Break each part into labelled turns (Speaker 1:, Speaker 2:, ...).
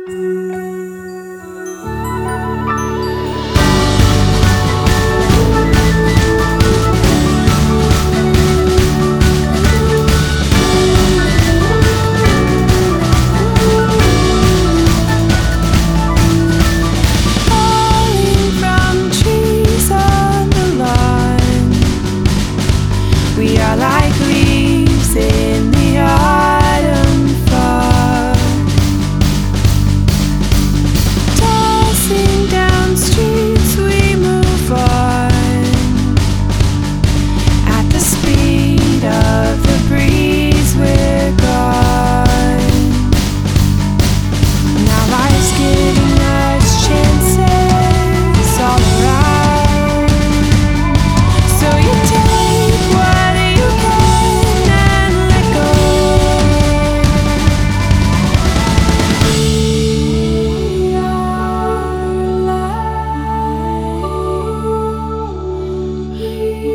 Speaker 1: We are like leaves in the autumn fog, tossing down streets we move on, at the speed of the breeze we're gone. Now life's giving us chances all around, so you take what you can and let go. We are alive. We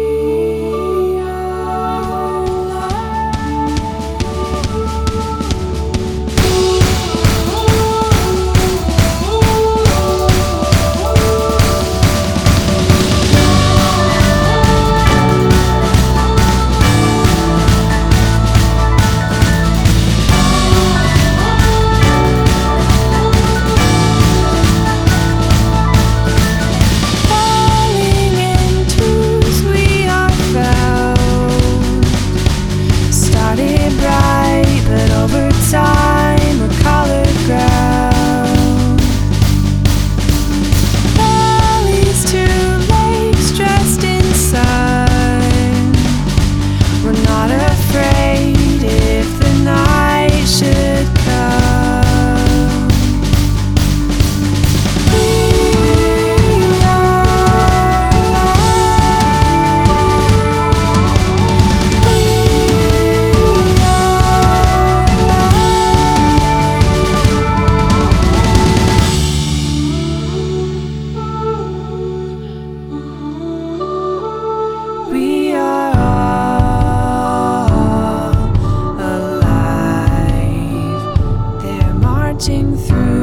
Speaker 1: falling in twos, we are found. Started bright, but over time we're colored ground. Valleys to lakes dressed in sun. We're not afraid if the night should come. We are We are all alive. They're marching through